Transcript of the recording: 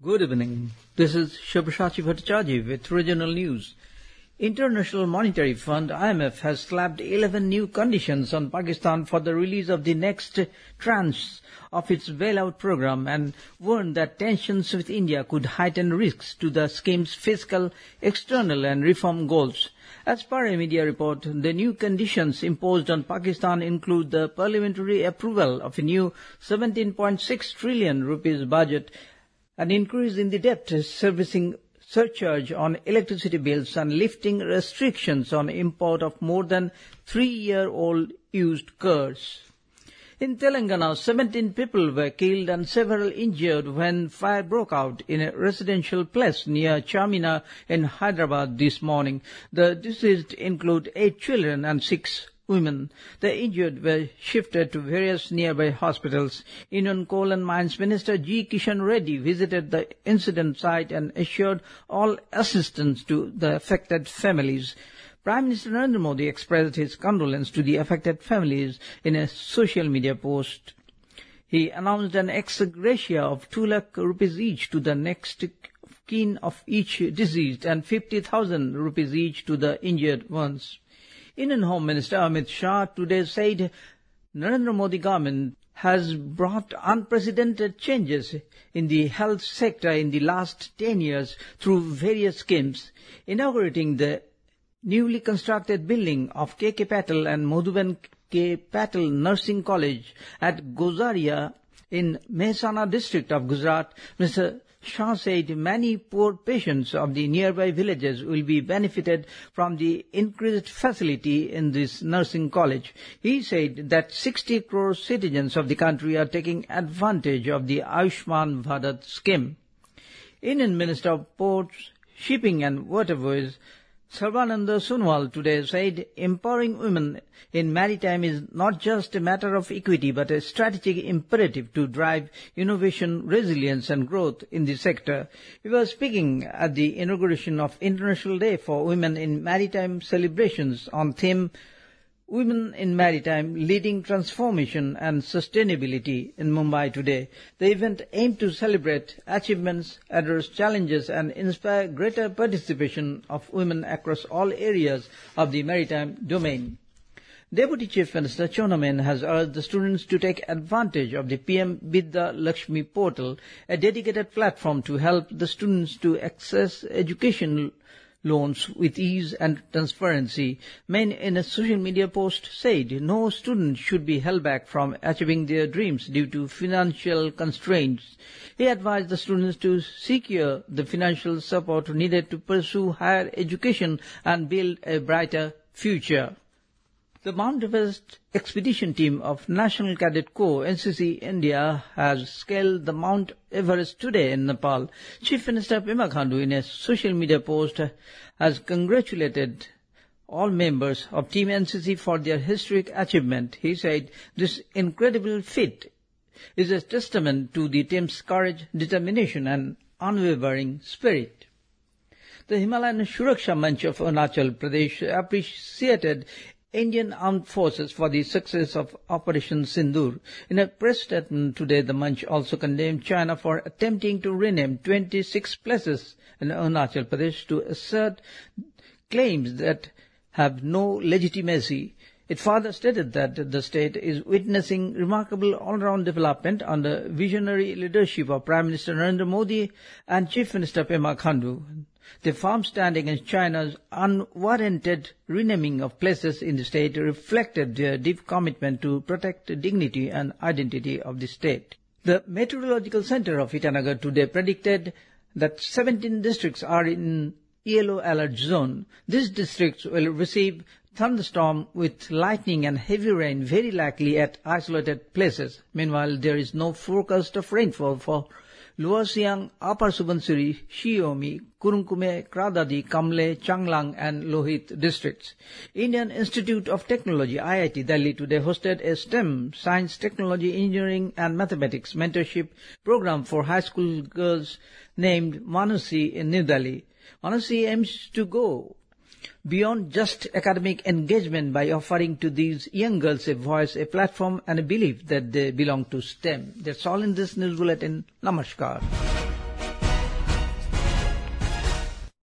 Good evening. This is Shubhashachi Bhattacharjee with regional news. International Monetary Fund IMF has slapped 11 new conditions on Pakistan for the release of the next tranche of its bailout program and warned that tensions with India could heighten risks to the scheme's fiscal, external and reform goals. As per a media report, the new conditions imposed on Pakistan include the parliamentary approval of a new 17.6 trillion rupees budget, an increase in the debt servicing surcharge on electricity bills and lifting restrictions on import of more than 3-year-old used cars. In Telangana, 17 people were killed and several injured when fire broke out in a residential place near Charminar in Hyderabad this morning. The deceased include 8 children and 6 women. The injured were shifted to various nearby hospitals. Union Coal and Mines Minister G. Kishan Reddy visited the incident site and assured all assistance to the affected families. Prime Minister Narendra Modi expressed his condolence to the affected families in a social media post. He announced an ex gratia of 2 lakh rupees each to the next kin of each deceased and 50,000 rupees each to the injured ones. Indian Home Minister Amit Shah today said Narendra Modi government has brought unprecedented changes in the health sector in the last 10 years through various schemes, inaugurating the newly constructed building of K.K. Patel and Madhuban K. Patel Nursing College at Gozaria in Mehsana district of Gujarat. Mr. Shah said many poor patients of the nearby villages will be benefited from the increased facility in this nursing college. He said that 60 crore citizens of the country are taking advantage of the Ayushman Bharat scheme. Indian Minister of Ports, Shipping and Waterways Sarbananda Sonowal today said empowering women in maritime is not just a matter of equity but a strategic imperative to drive innovation, resilience and growth in the sector. He was speaking at the inauguration of International Day for Women in Maritime celebrations on theme Women in Maritime Leading Transformation and Sustainability in Mumbai today. The event aimed to celebrate achievements, address challenges and inspire greater participation of women across all areas of the maritime domain. Deputy Chief Minister Chonna Menon has urged the students to take advantage of the PM Vidya Lakshmi portal, a dedicated platform to help the students to access educational loans with ease and transparency. Men in a social media post said no student should be held back from achieving their dreams due to financial constraints. He advised the students to secure the financial support needed to pursue higher education and build a brighter future. The Mount Everest expedition team of National Cadet Corps NCC India has scaled the Mount Everest today in Nepal. Chief Minister Pema Khandu in a social media post has congratulated all members of Team NCC for their historic achievement. He said this incredible feat is a testament to the team's courage, determination and unwavering spirit. The Himalayan Suraksha Manch of Arunachal Pradesh appreciated Indian Armed Forces for the success of Operation Sindoor. In a press statement today, the Manch also condemned China for attempting to rename 26 places in Arunachal Pradesh to assert claims that have no legitimacy. It further stated that the state is witnessing remarkable all-round development under visionary leadership of Prime Minister Narendra Modi and Chief Minister Pema Khandu. The firm stand against China's unwarranted renaming of places in the state reflected their deep commitment to protect the dignity and identity of the state. The Meteorological Center of Itanagar today predicted that 17 districts are in yellow alert zone. These districts will receive thunderstorm with lightning and heavy rain very likely at isolated places. Meanwhile, there is no forecast of rainfall for Lower Siang, Upper Subansiri, Shiomi, Kurunkume, Kradadi, Kamle, Changlang and Lohit districts. Indian Institute of Technology, IIT Delhi today hosted a STEM, Science, Technology, Engineering and Mathematics mentorship program for high school girls named Manusi in New Delhi. Manusi aims to go beyond just academic engagement by offering to these young girls a voice, a platform and a belief that they belong to STEM. That's all in this news bulletin. Namaskar.